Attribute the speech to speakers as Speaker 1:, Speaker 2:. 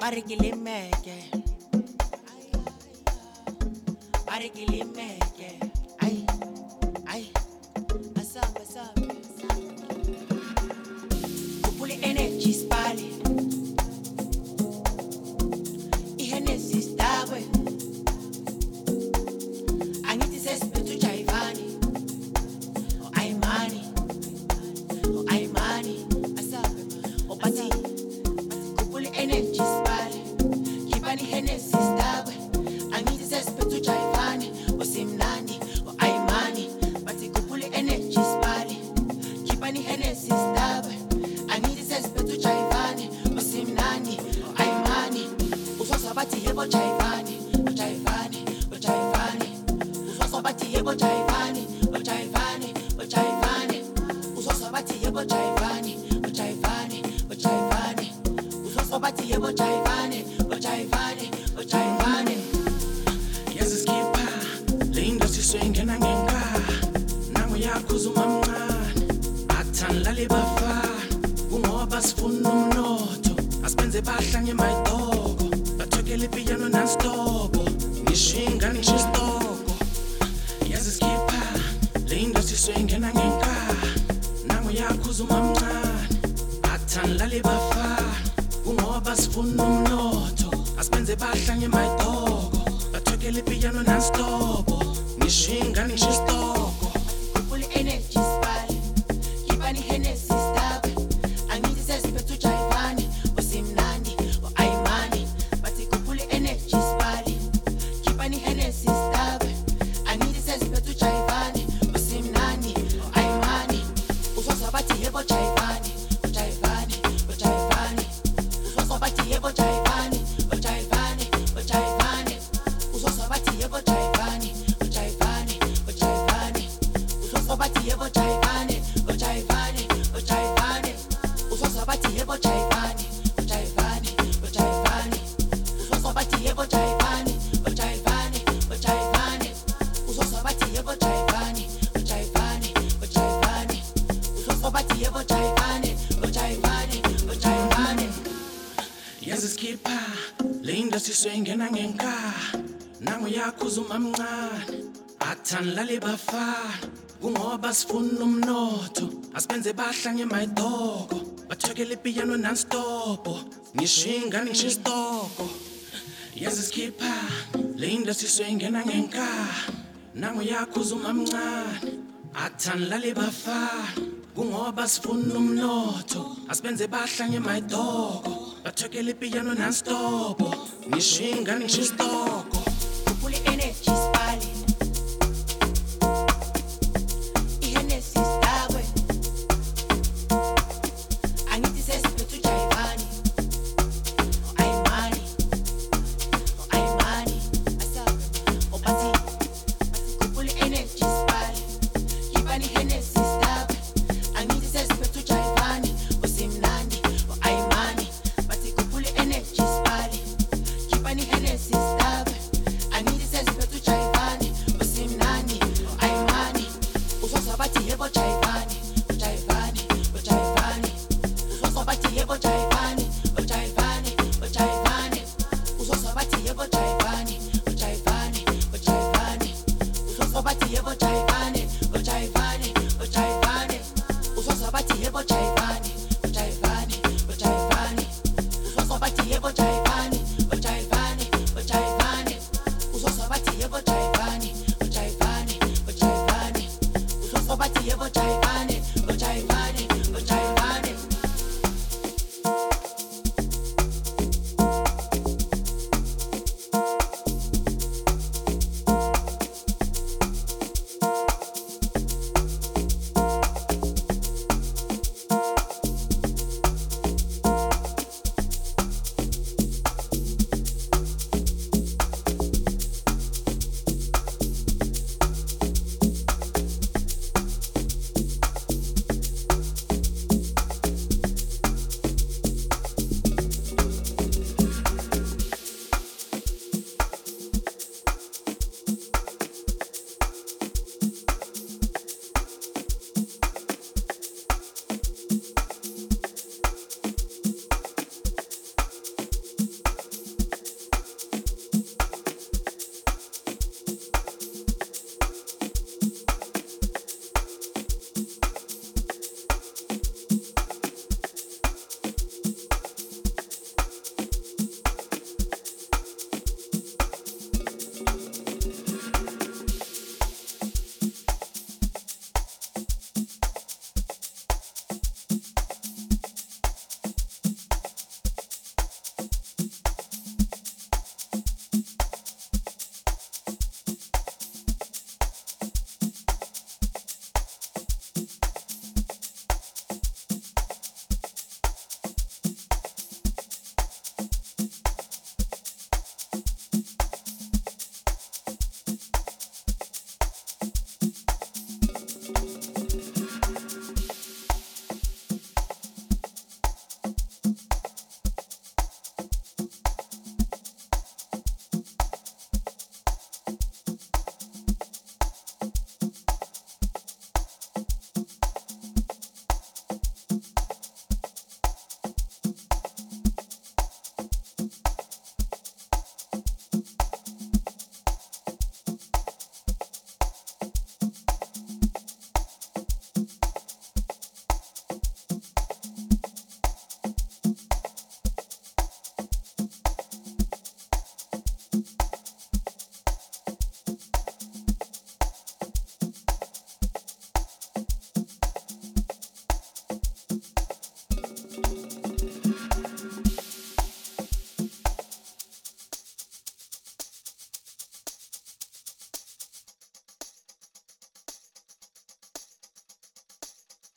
Speaker 1: Barikilimeke, barikilimeke, ay, ay, asab, kupuli energy spali, ihenesis dagwe, angithi sesibethu jayivani, ayimani, asab, opati, kupuli energy spali, kipani henesis dagwe, angithi sesibethu jayivani, osimnandi, ayimani, bathi kupuli energy spali, kipani henesis dagwe, angithi sesibethu jayivani, osimnandi, ayimani, uswaswa bathi yebo jayivani, uswaswa bathi yebo jayivani, uswaswa bathi yebo jayivani, uswaswa bathi yebo jayivani.
Speaker 2: Yaziskipha linda siswengena ngenka nangu yakhuzuma mncane athanlale bafana kungoba sifuna umnotho asibenze bahla ngemayitoko bathokele ipiyano non-stop ngishinga ngishistoko yaziskipha linda siswengena ngenka nangu yakhuzuma mncane athanlale bafana kungoba sifuna umnotho asibenze bahla ngemayitoko bathokele ipiyano non-stop ngishinga ngishistoko
Speaker 1: Kupuli energy spali, kipani henesis dagwe, angithi sesibethu jayivani, osimnandi, ayimani, bathi kupuli energy spali, kipani henesis dagwe, angithi sesibethu jayivani, osimnandi, ayimani, uswaswa bathi yebo jayivani, uswaswa bathi yebo jayivani, uswaswa bathi yebo jayivani, uswaswa bathi yebo jayivani, uswaswa bathi yebo jayivani, uswaswa bathi yebo jayivani, uswaswa bathi yebo jayivani, uswaswa bathi yebo jayivani.
Speaker 2: yaziskipha linda siswengena ngenka nangu yakhuzuma mncane athanlale bafana kungoba sifuna umnotho asibenze bahla ngemayitoko bathokele ipiyano non-stop ngishinga ngishistoko yaziskipha linda siswengena ngenka nangu yakhuzuma mncane athanlale bafana kungoba sifuna umnotho asibenze bahla ngemayitoko bathokele ipiyano non-stop ngishinga ngishistoko
Speaker 1: Kupuli energy spali, ihenesis dagwe, angithi sesibethu jayivani, ayimani, asab, opati, kupuli energy spali, kipani henesis dagwe, angithi sesibethu jayivani, osimnandi, ayimani, bathi kupuli energy spali, kipani henesis dagwe, angithi sesibethu jayivani, osimnandi, ayimani, uswaswa bathi yebo jayivani, uswaswa bathi yebo jayivani, uswaswa bathi yebo jayivani, uswaswa bathi yebo jayivani, uswaswa bathi yebo jayivani, uswaswa bathi yebo